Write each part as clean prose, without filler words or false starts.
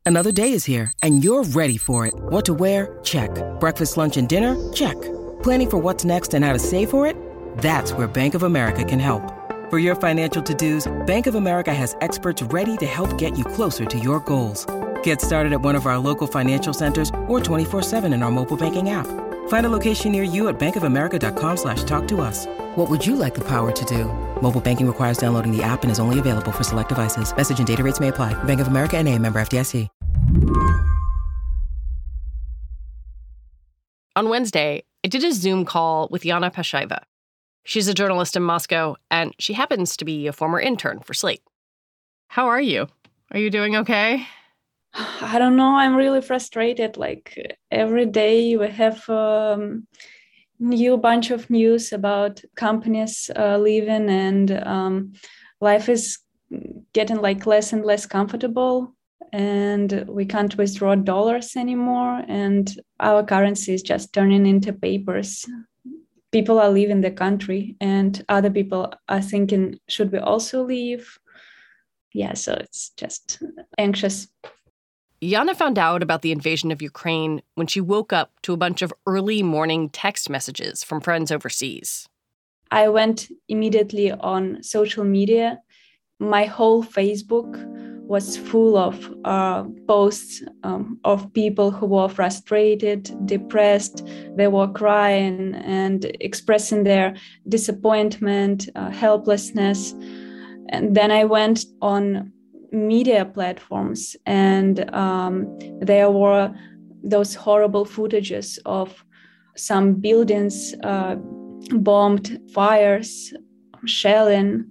Another day is here, and you're ready for it. What to wear? Check. Breakfast, lunch, and dinner? Check. Planning for what's next and how to save for it? That's where Bank of America can help. For your financial to-dos, Bank of America has experts ready to help get you closer to your goals. Get started at one of our local financial centers or 24/7 in our mobile banking app. Find a location near you at bankofamerica.com/talktous. What would you like the power to do? Mobile banking requires downloading the app and is only available for select devices. Message and data rates may apply. Bank of America N.A., member FDIC. On Wednesday, I did a Zoom call with Yana Pashaiva. She's a journalist in Moscow, and she happens to be a former intern for Slate. How are you? Are you doing okay? I don't know. I'm really frustrated. Like every day we have new bunch of news about companies leaving, and life is getting like less and less comfortable, and we can't withdraw dollars anymore, and our currency is just turning into papers. People are leaving the country, and other people are thinking, should we also leave? Yeah, so it's just anxious. Yana found out about the invasion of Ukraine when she woke up to a bunch of early morning text messages from friends overseas. I went immediately on social media. My whole Facebook was full of posts of people who were frustrated, depressed. They were crying and expressing their disappointment, helplessness. And then I went on media platforms, and there were those horrible footages of some buildings bombed, fires, shelling.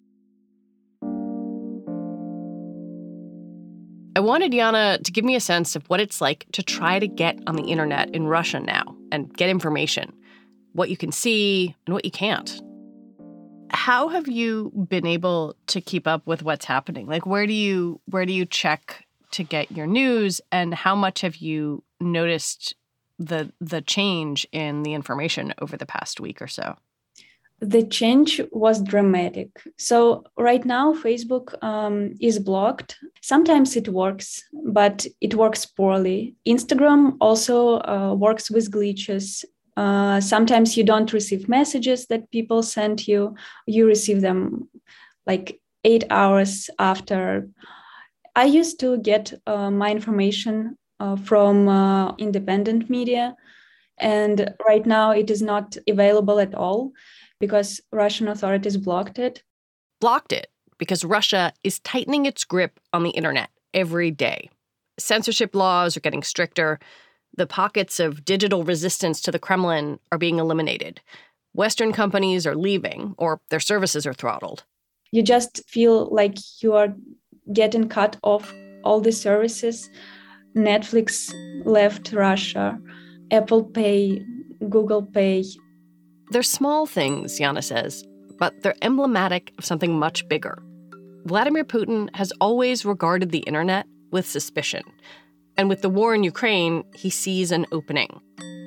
I wanted Yana to give me a sense of what it's like to try to get on the internet in Russia now and get information, what you can see and what you can't. How have you been able to keep up with what's happening? Like, where do you check to get your news, and how much have you noticed the change in the information over the past week or so? The change was dramatic. So right now, Facebook is blocked. Sometimes it works, but it works poorly. Instagram also works with glitches. Sometimes you don't receive messages that people send you. You receive them like 8 hours after. I used to get my information from independent media, and right now it is not available at all because Russian authorities blocked it. Blocked it because Russia is tightening its grip on the internet every day. Censorship laws are getting stricter. The pockets of digital resistance to the Kremlin are being eliminated. Western companies are leaving, or their services are throttled. You just feel like you are getting cut off all the services. Netflix left Russia, Apple Pay, Google Pay. They're small things, Yana says, but they're emblematic of something much bigger. Vladimir Putin has always regarded the internet with suspicion. And with the war in Ukraine, he sees an opening.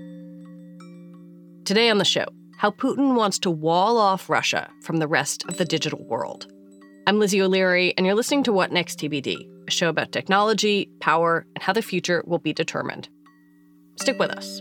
Today on the show, how Putin wants to wall off Russia from the rest of the digital world. I'm Lizzie O'Leary, and you're listening to What Next TBD, a show about technology, power, and how the future will be determined. Stick with us.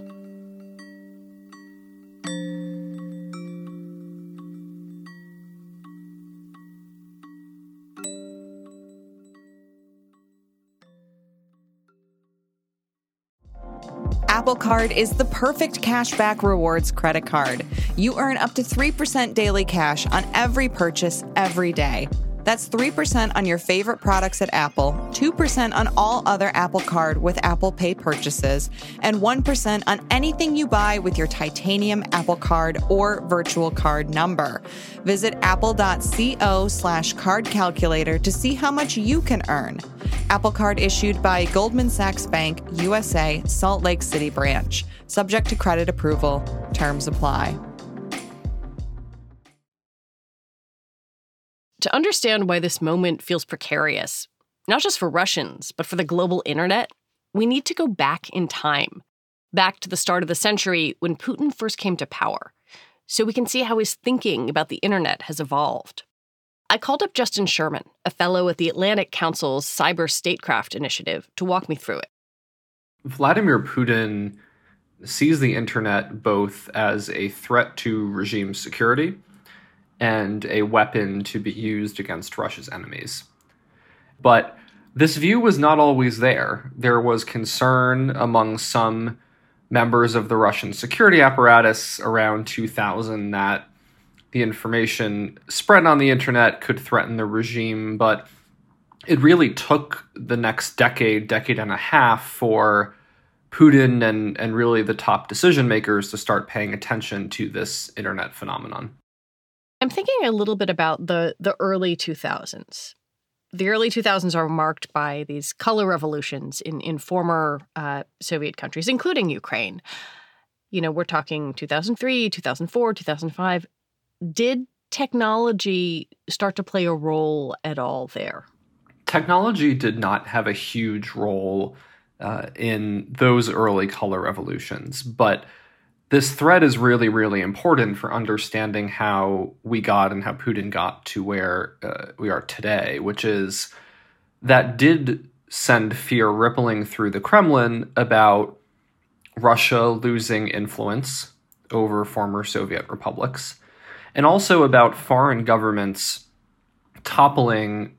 Apple Card is the perfect cashback rewards credit card. You earn up to 3% daily cash on every purchase every day. That's 3% on your favorite products at Apple, 2% on all other Apple Card with Apple Pay purchases, and 1% on anything you buy with your titanium Apple Card or virtual card number. Visit apple.co/card calculator to see how much you can earn. Apple Card issued by Goldman Sachs Bank, USA, Salt Lake City branch. Subject to credit approval. Terms apply. To understand why this moment feels precarious, not just for Russians, but for the global internet, we need to go back in time, back to the start of the century when Putin first came to power, so we can see how his thinking about the internet has evolved. I called up Justin Sherman, a fellow at the Atlantic Council's Cyber Statecraft Initiative, to walk me through it. Vladimir Putin sees the internet both as a threat to regime security and a weapon to be used against Russia's enemies. But this view was not always there. There was concern among some members of the Russian security apparatus around 2000 that the information spread on the internet could threaten the regime, but it really took the next decade and a half for Putin and really the top decision makers to start paying attention to this internet phenomenon. I'm thinking a little bit about the early 2000s. The early 2000s are marked by these color revolutions in former Soviet countries, including Ukraine. You know, we're talking 2003, 2004, 2005. Did technology start to play a role at all there? Technology did not have a huge role in those early color revolutions, but this thread is really, really important for understanding how we got and how Putin got to where we are today, which is that did send fear rippling through the Kremlin about Russia losing influence over former Soviet republics, and also about foreign governments toppling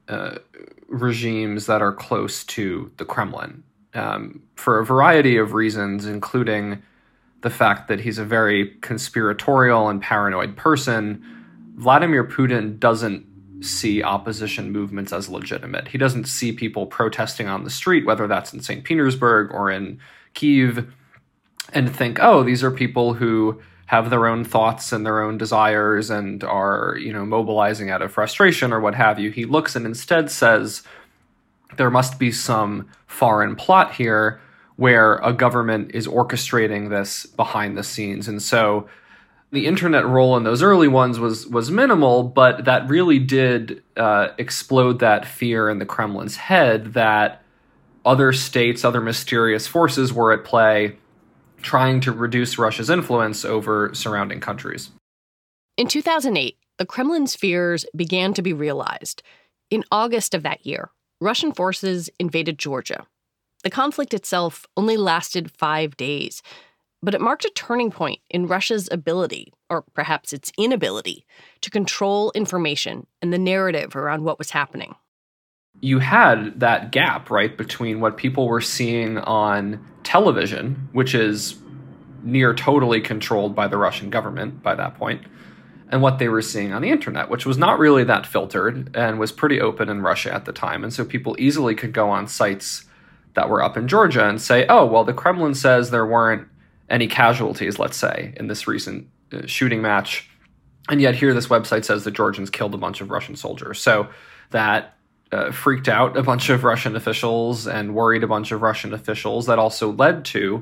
regimes that are close to the Kremlin for a variety of reasons, including the fact that he's a very conspiratorial and paranoid person. Vladimir Putin doesn't see opposition movements as legitimate. He doesn't see people protesting on the street, whether that's in St. Petersburg or in Kyiv, and think, oh, these are people who have their own thoughts and their own desires and are, mobilizing out of frustration or what have you. He looks and instead says, there must be some foreign plot here where a government is orchestrating this behind the scenes. And so the internet role in those early ones was minimal, but that really did explode that fear in the Kremlin's head that other states, other mysterious forces were at play trying to reduce Russia's influence over surrounding countries. In 2008, the Kremlin's fears began to be realized. In August of that year, Russian forces invaded Georgia. The conflict itself only lasted 5 days, but it marked a turning point in Russia's ability, or perhaps its inability, to control information and the narrative around what was happening. You had that gap, right, between what people were seeing on television, which is near totally controlled by the Russian government by that point, and what they were seeing on the internet, which was not really that filtered and was pretty open in Russia at the time. And so people easily could go on sites that were up in Georgia and say, oh, well, the Kremlin says there weren't any casualties, let's say, in this recent shooting match. And yet here this website says the Georgians killed a bunch of Russian soldiers. So that freaked out a bunch of Russian officials and worried a bunch of Russian officials. That also led to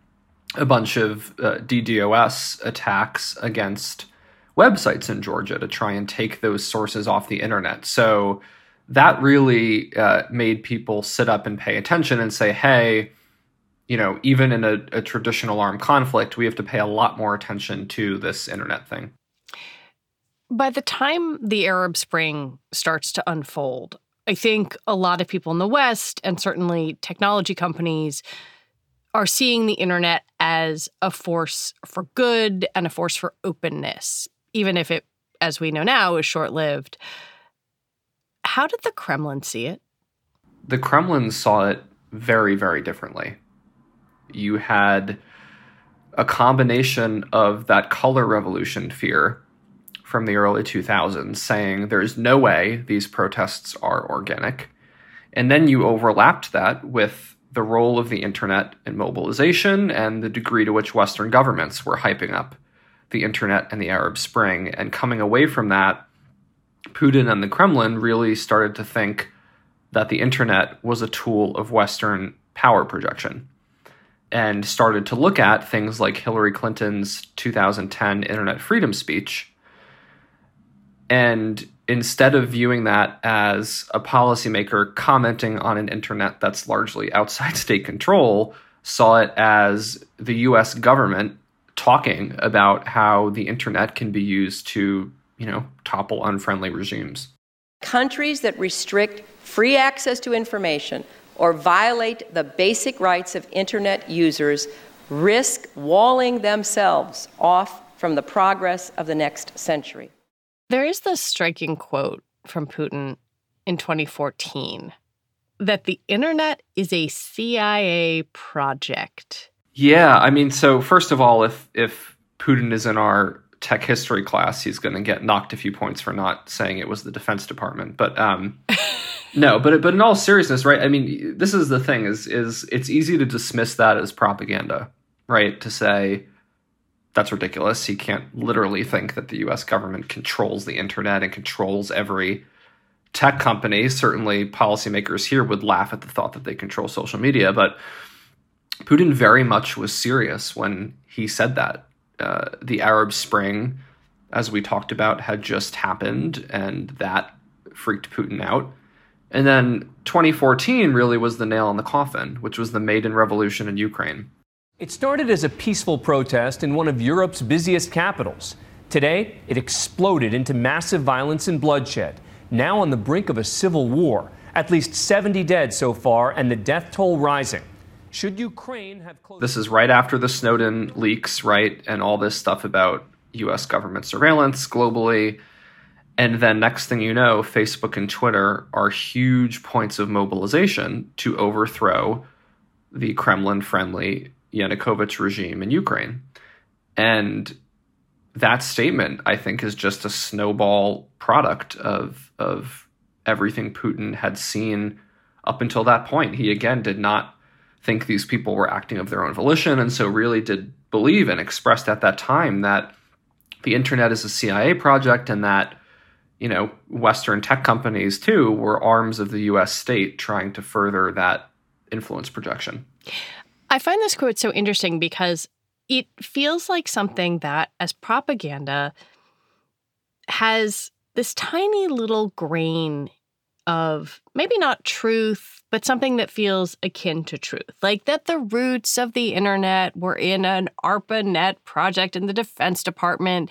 a bunch of DDoS attacks against websites in Georgia to try and take those sources off the internet. So that really made people sit up and pay attention and say, hey, even in a traditional armed conflict, we have to pay a lot more attention to this internet thing. By the time the Arab Spring starts to unfold, I think a lot of people in the West, and certainly technology companies, are seeing the internet as a force for good and a force for openness, even if it, as we know now, is short-lived. How did the Kremlin see it? The Kremlin saw it very, very differently. You had a combination of that color revolution fear from the early 2000s saying there's no way these protests are organic. And then you overlapped that with the role of the internet in mobilization and the degree to which Western governments were hyping up the internet and the Arab Spring. And coming away from that, Putin and the Kremlin really started to think that the internet was a tool of Western power projection and started to look at things like Hillary Clinton's 2010 internet freedom speech. And instead of viewing that as a policymaker commenting on an internet that's largely outside state control, saw it as the US government talking about how the internet can be used to, topple unfriendly regimes. Countries that restrict free access to information or violate the basic rights of Internet users risk walling themselves off from the progress of the next century. There is this striking quote from Putin in 2014 that the internet is a CIA project. Yeah, I mean, so first of all, if Putin is in our tech history class, he's going to get knocked a few points for not saying it was the Defense Department. But no, but in all seriousness, right? I mean, this is the thing: is it's easy to dismiss that as propaganda, right? To say that's ridiculous. He can't literally think that the U.S. government controls the internet and controls every tech company. Certainly, policymakers here would laugh at the thought that they control social media, but Putin very much was serious when he said that. The Arab Spring, as we talked about, had just happened, and that freaked Putin out. And then 2014 really was the nail in the coffin, which was the Maidan Revolution in Ukraine. It started as a peaceful protest in one of Europe's busiest capitals. Today, it exploded into massive violence and bloodshed. Now on the brink of a civil war, at least 70 dead so far, and the death toll rising. Should Ukraine have closed... This is right after the Snowden leaks, right? And all this stuff about U.S. government surveillance globally. And then next thing you know, Facebook and Twitter are huge points of mobilization to overthrow the Kremlin-friendly Yanukovych regime in Ukraine. And that statement, I think, is just a snowball product of everything Putin had seen up until that point. He, again, did not think these people were acting of their own volition, and so really did believe and expressed at that time that the internet is a CIA project and that, you know, Western tech companies, too, were arms of the U.S. state trying to further that influence projection. I find this quote so interesting because it feels like something that, as propaganda, has this tiny little grain of maybe not truth, but something that feels akin to truth. Like that the roots of the internet were in an ARPANET project in the Defense Department,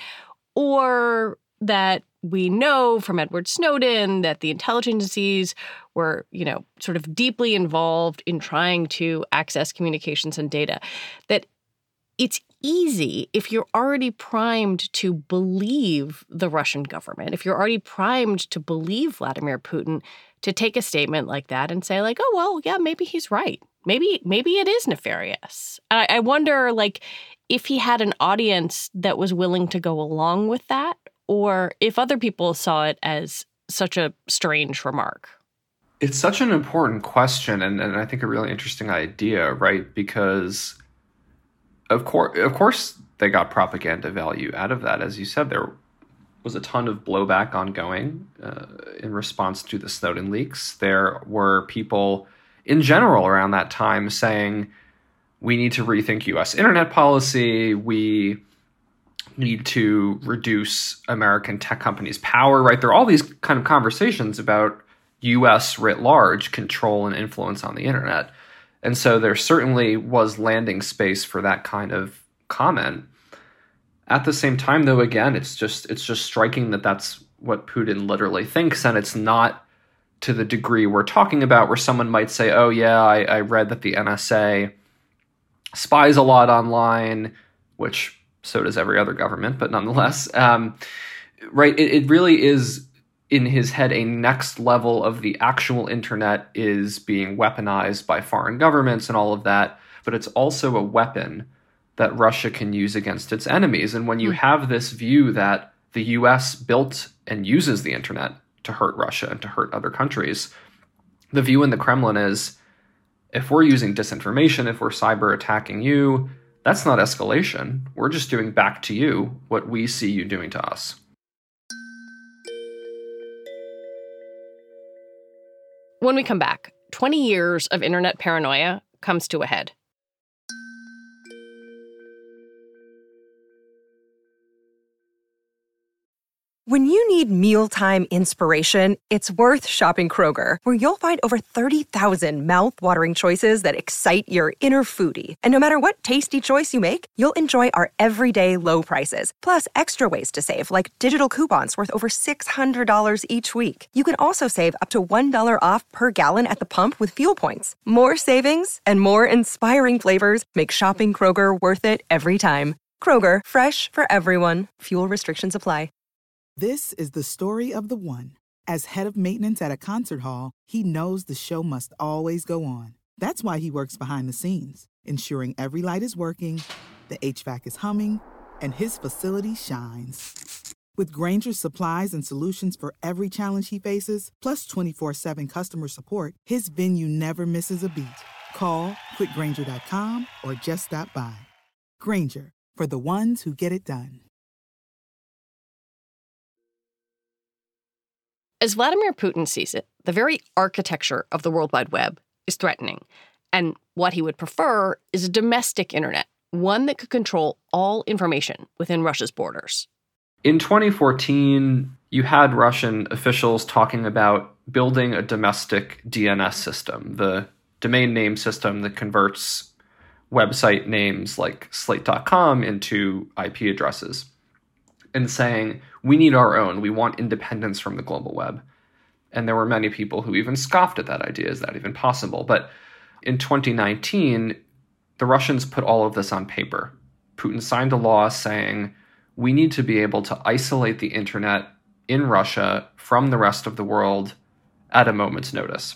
or that we know from Edward Snowden that the intelligence agencies were, you know, sort of deeply involved in trying to access communications and data. That it's easy if you're already primed to believe the Russian government, if you're already primed to believe Vladimir Putin, to take a statement like that and say, like, oh, well, yeah, maybe he's right. Maybe it is nefarious. I wonder, like, if he had an audience that was willing to go along with that, or if other people saw it as such a strange remark. It's such an important question, and I think a really interesting idea, right? Because Of course, they got propaganda value out of that. As you said, there was a ton of blowback ongoing in response to the Snowden leaks. There were people in general around that time saying, we need to rethink U.S. internet policy. We need to reduce American tech companies' power, right? There are all these kind of conversations about U.S. writ large control and influence on the internet. And so there certainly was landing space for that kind of comment. At the same time, though, again, it's just striking that that's what Putin literally thinks, and it's not to the degree we're talking about, where someone might say, oh, yeah, I read that the NSA spies a lot online, which so does every other government, but nonetheless, right, it really is in his head, a next level of the actual internet is being weaponized by foreign governments and all of that, but it's also a weapon that Russia can use against its enemies. And when you have this view that the US built and uses the internet to hurt Russia and to hurt other countries, the view in the Kremlin is, if we're using disinformation, if we're cyber attacking you, that's not escalation. We're just doing back to you what we see you doing to us. When we come back, 20 years of internet paranoia comes to a head. When you need mealtime inspiration, it's worth shopping Kroger, where you'll find over 30,000 mouth-watering choices that excite your inner foodie. And no matter what tasty choice you make, you'll enjoy our everyday low prices, plus extra ways to save, like digital coupons worth over $600 each week. You can also save up to $1 off per gallon at the pump with fuel points. More savings and more inspiring flavors make shopping Kroger worth it every time. Kroger, fresh for everyone. Fuel restrictions apply. This is the story of the one. As head of maintenance at a concert hall, he knows the show must always go on. That's why he works behind the scenes, ensuring every light is working, the HVAC is humming, and his facility shines. With Grainger's supplies and solutions for every challenge he faces, plus 24/7 customer support, his venue never misses a beat. Call quickgrainger.com or just stop by. Grainger, for the ones who get it done. As Vladimir Putin sees it, the very architecture of the World Wide Web is threatening. And what he would prefer is a domestic internet, one that could control all information within Russia's borders. In 2014, you had Russian officials talking about building a domestic DNS system, the domain name system that converts website names like slate.com into IP addresses, and saying, we need our own. We want independence from the global web. And there were many people who even scoffed at that idea. Is that even possible? But in 2019, the Russians put all of this on paper. Putin signed a law saying, we need to be able to isolate the internet in Russia from the rest of the world at a moment's notice.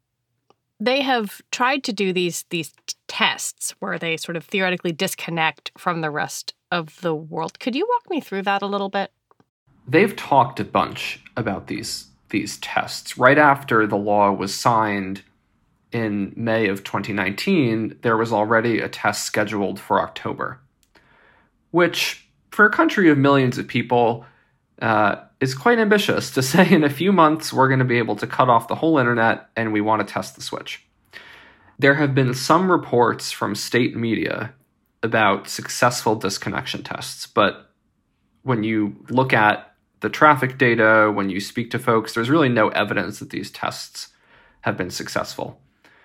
They have tried to do these tests where they sort of theoretically disconnect from the rest of the world. Could you walk me through that a little bit? They've talked a bunch about these tests. Right after the law was signed in May of 2019, there was already a test scheduled for October, which for a country of millions of people is quite ambitious to say in a few months we're going to be able to cut off the whole internet and we want to test the switch. There have been some reports from state media about successful disconnection tests, but when you look at the traffic data, when you speak to folks, there's really no evidence that these tests have been successful.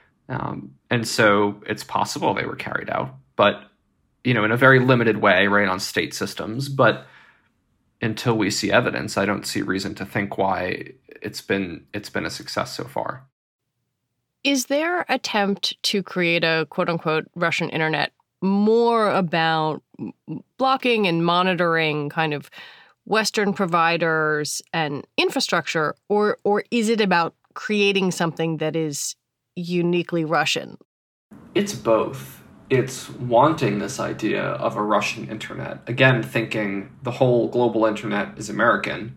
And so it's possible they were carried out, but in a very limited way, right, on state systems. But until we see evidence, I don't see reason to think why it's been a success so far. Is their attempt to create a quote-unquote Russian internet more about blocking and monitoring kind of Western providers and infrastructure, or is it about creating something that is uniquely Russian? It's both. It's wanting this idea of a Russian internet. Again, thinking the whole global internet is American.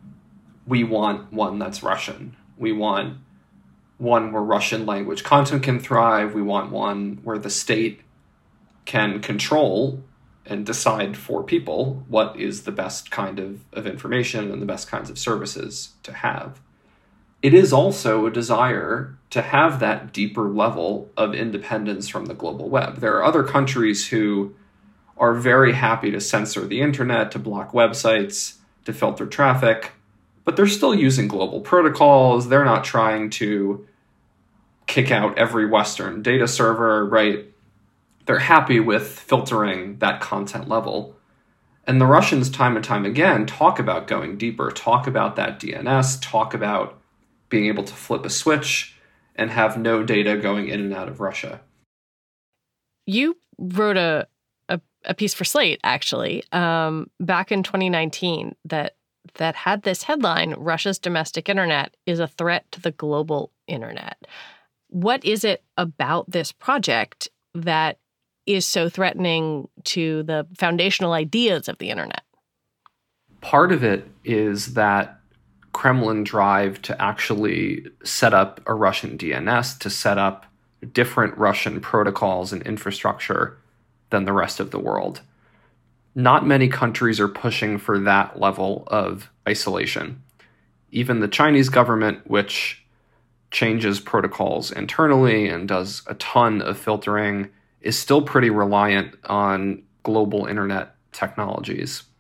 We want one that's Russian. We want one where Russian language content can thrive. We want one where the state can control and decide for people what is the best kind of information and the best kinds of services to have. It is also a desire to have that deeper level of independence from the global web. There are other countries who are very happy to censor the internet, to block websites, to filter traffic, but they're still using global protocols. They're not trying to kick out every Western data server, right? They're happy with filtering that content level. And the Russians, time and time again, talk about going deeper, talk about that DNS, talk about being able to flip a switch and have no data going in and out of Russia. You wrote a piece for Slate, actually, back in 2019 that had this headline, Russia's domestic internet is a threat to the global internet. What is it about this project that is so threatening to the foundational ideas of the internet? Part of it is that Kremlin drive to actually set up a Russian DNS, to set up different Russian protocols and infrastructure than the rest of the world. Not many countries are pushing for that level of isolation. Even the Chinese government, which changes protocols internally and does a ton of filtering, is still pretty reliant on global internet technologies.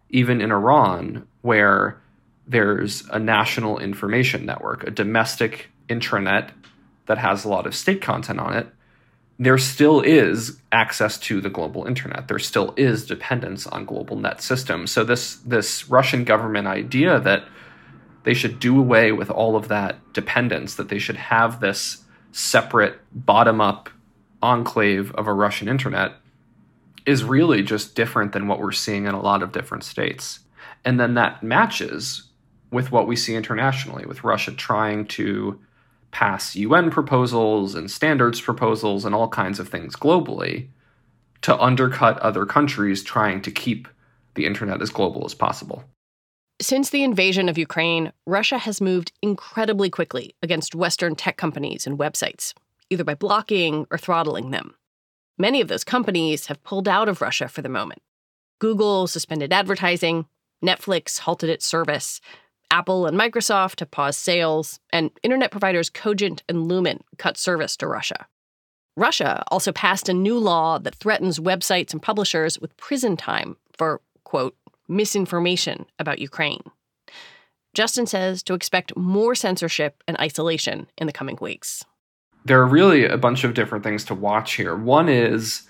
even in Iran, where there's a national information network, a domestic intranet that has a lot of state content on it, there still is access to the global internet. There still is dependence on global net systems. So this Russian government idea that they should do away with all of that dependence, that they should have this separate bottom-up enclave of a Russian internet, is really just different than what we're seeing in a lot of different states. And then that matches with what we see internationally, with Russia trying to pass UN proposals and standards proposals and all kinds of things globally to undercut other countries trying to keep the internet as global as possible. Since the invasion of Ukraine, Russia has moved incredibly quickly against Western tech companies and websites, either by blocking or throttling them. Many of those companies have pulled out of Russia for the moment. Google suspended advertising, Netflix halted its service, Apple and Microsoft have paused sales, and internet providers Cogent and Lumen cut service to Russia. Russia also passed a new law that threatens websites and publishers with prison time for, quote, misinformation about Ukraine. Justin says to expect more censorship and isolation in the coming weeks. There are really a bunch of different things to watch here. One is,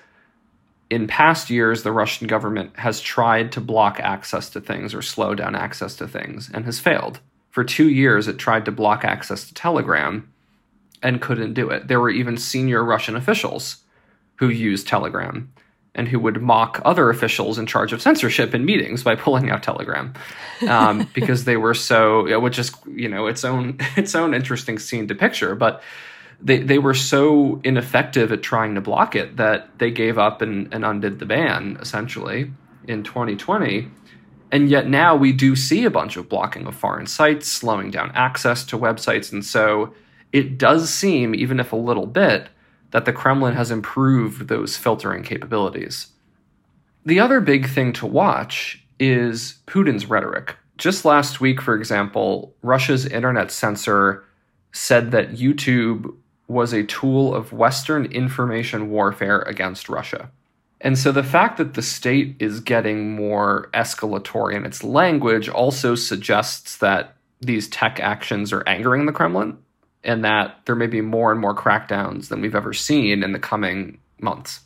in past years, the Russian government has tried to block access to things or slow down access to things and has failed. For 2 years, it tried to block access to Telegram and couldn't do it. There were even senior Russian officials who used Telegram and who would mock other officials in charge of censorship in meetings by pulling out Telegram, because they were so, which is, its own interesting scene to picture, but they were so ineffective at trying to block it that they gave up and undid the ban, essentially, in 2020. And yet now we do see a bunch of blocking of foreign sites, slowing down access to websites. And so it does seem, even if a little bit, that the Kremlin has improved those filtering capabilities. The other big thing to watch is Putin's rhetoric. Just last week, for example, Russia's internet censor said that YouTube was a tool of Western information warfare against Russia. And so the fact that the state is getting more escalatory in its language also suggests that these tech actions are angering the Kremlin, and that there may be more and more crackdowns than we've ever seen in the coming months.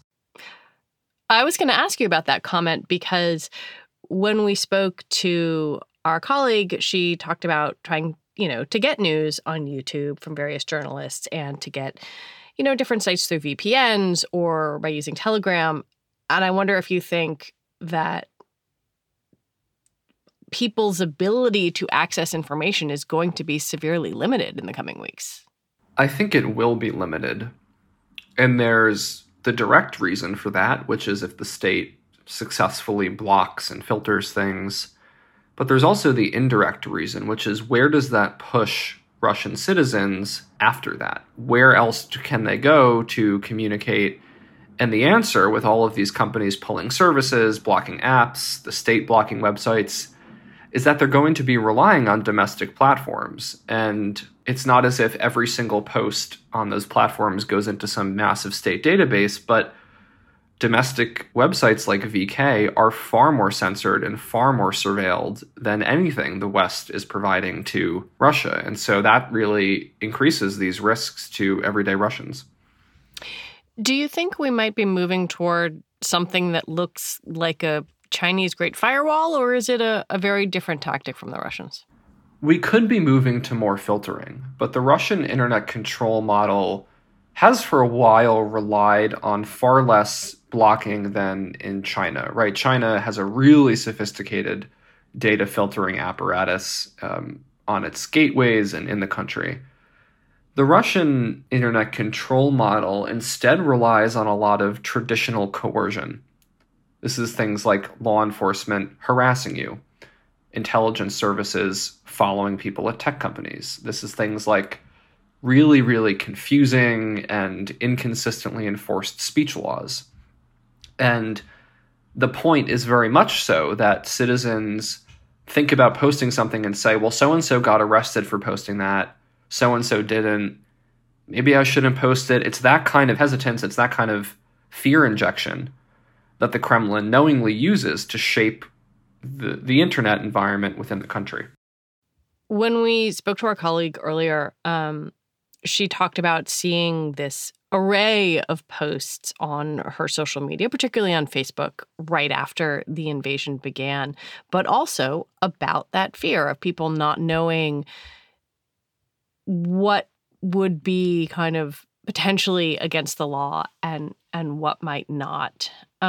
I was going to ask you about that comment because when we spoke to our colleague, she talked about trying, to get news on YouTube from various journalists and to get, different sites through VPNs or by using Telegram. And I wonder if you think that people's ability to access information is going to be severely limited in the coming weeks. I think it will be limited. And there's the direct reason for that, which is if the state successfully blocks and filters things. But there's also the indirect reason, which is where does that push Russian citizens after that? Where else can they go to communicate? And the answer, with all of these companies pulling services, blocking apps, the state blocking websites, is that they're going to be relying on domestic platforms. And it's not as if every single post on those platforms goes into some massive state database, but domestic websites like VK are far more censored and far more surveilled than anything the West is providing to Russia. And so that really increases these risks to everyday Russians. Do you think we might be moving toward something that looks like a Chinese Great Firewall, or is it a very different tactic from the Russians? We could be moving to more filtering, but the Russian internet control model has for a while relied on far less blocking than in China, right? China has a really sophisticated data filtering apparatus on its gateways and in the country. The Russian internet control model instead relies on a lot of traditional coercion. This is things like law enforcement harassing you, intelligence services following people at tech companies. This is things like really, really confusing and inconsistently enforced speech laws. And the point is very much so that citizens think about posting something and say, well, so-and-so got arrested for posting that, so-and-so didn't, maybe I shouldn't post it. It's that kind of hesitance, it's that kind of fear injection that the Kremlin knowingly uses to shape the internet environment within the country. When we spoke to our colleague earlier, she talked about seeing this array of posts on her social media, particularly on Facebook, right after the invasion began, but also about that fear of people not knowing what would be kind of potentially against the law and what might not.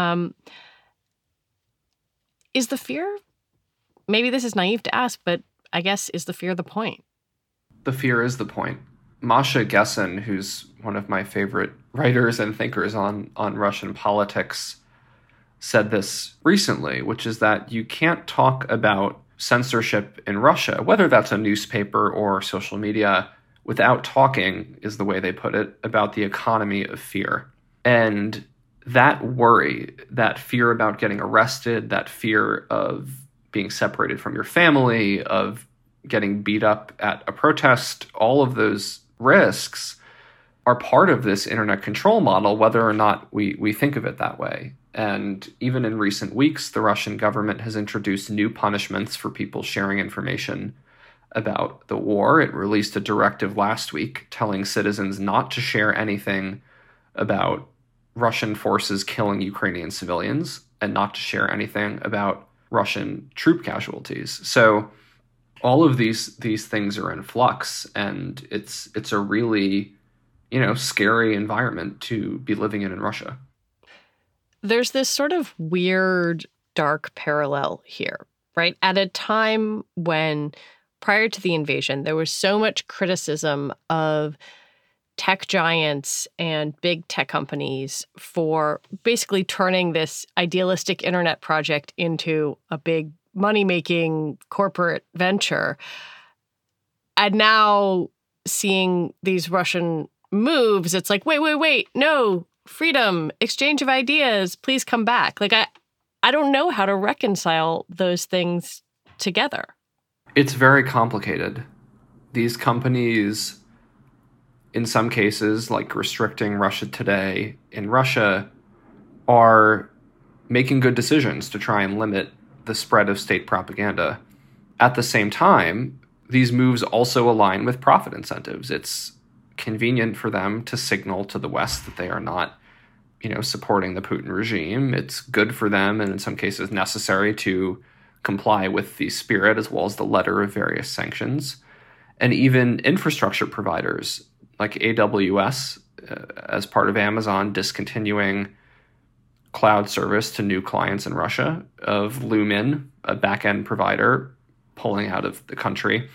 Is the fear, maybe this is naive to ask, but I guess, is the fear the point? The fear is the point. Masha Gessen, who's one of my favorite writers and thinkers on Russian politics, said this recently, which is that you can't talk about censorship in Russia, whether that's a newspaper or social media, without talking, is the way they put it, about the economy of fear. And that worry, that fear about getting arrested, that fear of being separated from your family, of getting beat up at a protest, all of those risks are part of this internet control model, whether or not we think of it that way. And even in recent weeks, the Russian government has introduced new punishments for people sharing information about the war. It released a directive last week telling citizens not to share anything about Russian forces killing Ukrainian civilians and not to share anything about Russian troop casualties. So all of these things are in flux, and it's a really, scary environment to be living in Russia. There's this sort of weird, dark parallel here, right? At a time when, prior to the invasion, there was so much criticism of tech giants and big tech companies for basically turning this idealistic internet project into a big money-making corporate venture. And now seeing these Russian moves, it's like, wait, no, freedom, exchange of ideas, please come back. Like, I don't know how to reconcile those things together. It's very complicated. These companies, in some cases, like restricting Russia Today in Russia, are making good decisions to try and limit the spread of state propaganda. At the same time, these moves also align with profit incentives. It's convenient for them to signal to the West that they are not, supporting the Putin regime. It's good for them, and in some cases necessary, to comply with the spirit as well as the letter of various sanctions. And even infrastructure providers like AWS, as part of Amazon, discontinuing cloud service to new clients in Russia, of Lumen, a back-end provider, pulling out of the country.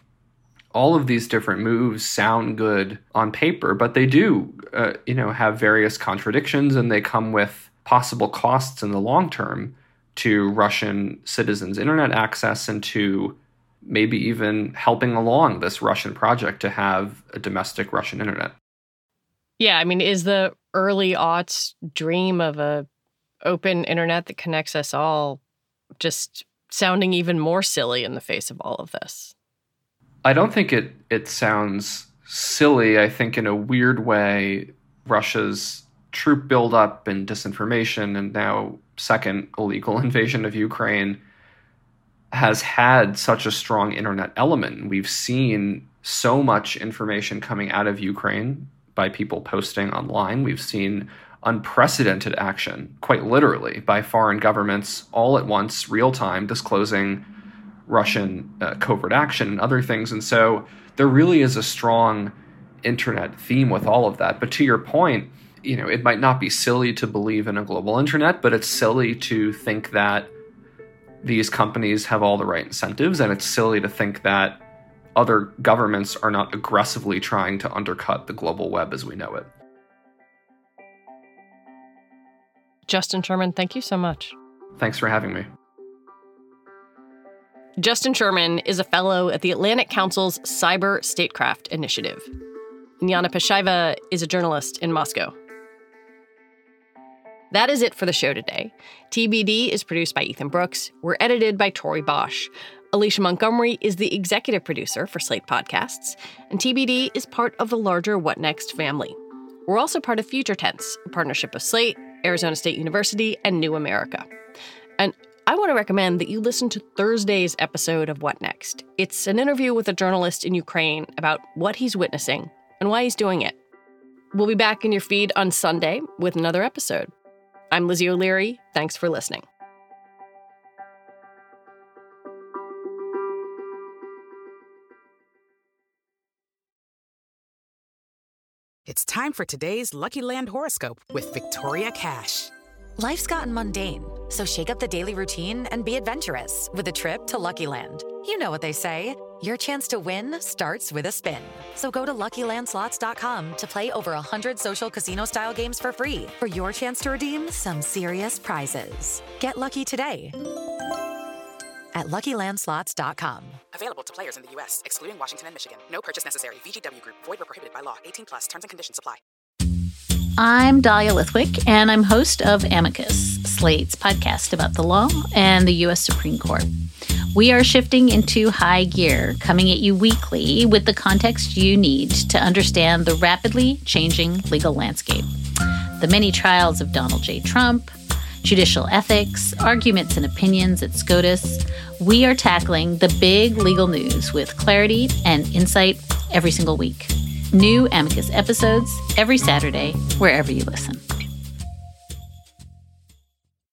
All of these different moves sound good on paper, but they do, have various contradictions, and they come with possible costs in the long term to Russian citizens' internet access and to maybe even helping along this Russian project to have a domestic Russian internet. Yeah, I mean, is the early aughts dream of a open internet that connects us all just sounding even more silly in the face of all of this? I don't think it sounds silly. I think in a weird way, Russia's troop buildup and disinformation, and now second illegal invasion of Ukraine, has had such a strong internet element. We've seen so much information coming out of Ukraine by people posting online. We've seen unprecedented action, quite literally, by foreign governments all at once, real time, disclosing Russian covert action and other things. And so there really is a strong internet theme with all of that. But to your point, it might not be silly to believe in a global internet, but it's silly to think that these companies have all the right incentives, and it's silly to think that other governments are not aggressively trying to undercut the global web as we know it. Justin Sherman, thank you so much. Thanks for having me. Justin Sherman is a fellow at the Atlantic Council's Cyber Statecraft Initiative. And Yana Peshayeva is a journalist in Moscow. That is it for the show today. TBD is produced by Ethan Brooks. We're edited by Tori Bosch. Alicia Montgomery is the executive producer for Slate Podcasts. And TBD is part of the larger What Next family. We're also part of Future Tense, a partnership of Slate, Arizona State University, and New America. And I want want to recommend that you listen to Thursday's episode of What Next. It's an interview with a journalist in Ukraine about what he's witnessing and why he's doing it. We'll be back in your feed on Sunday with another episode. I'm Lizzie O'Leary. Thanks for listening. It's time for today's Lucky Land horoscope with Victoria Cash. Life's gotten mundane, so shake up the daily routine and be adventurous with a trip to Lucky Land. You know what they say, your chance to win starts with a spin. So go to LuckyLandSlots.com to play over 100 social casino-style games for free for your chance to redeem some serious prizes. Get lucky today at LuckyLandSlots.com. Available to players in the U.S., excluding Washington and Michigan. No purchase necessary. VGW Group. Void where prohibited by law. 18+. Terms and conditions apply. I'm Dahlia Lithwick, and I'm host of Amicus, Slate's podcast about the law and the U.S. Supreme Court. We are shifting into high gear, coming at you weekly with the context you need to understand the rapidly changing legal landscape. The many trials of Donald J. Trump, judicial ethics, arguments and opinions at SCOTUS. We are tackling the big legal news with clarity and insight every single week. New Amicus episodes every Saturday, wherever you listen.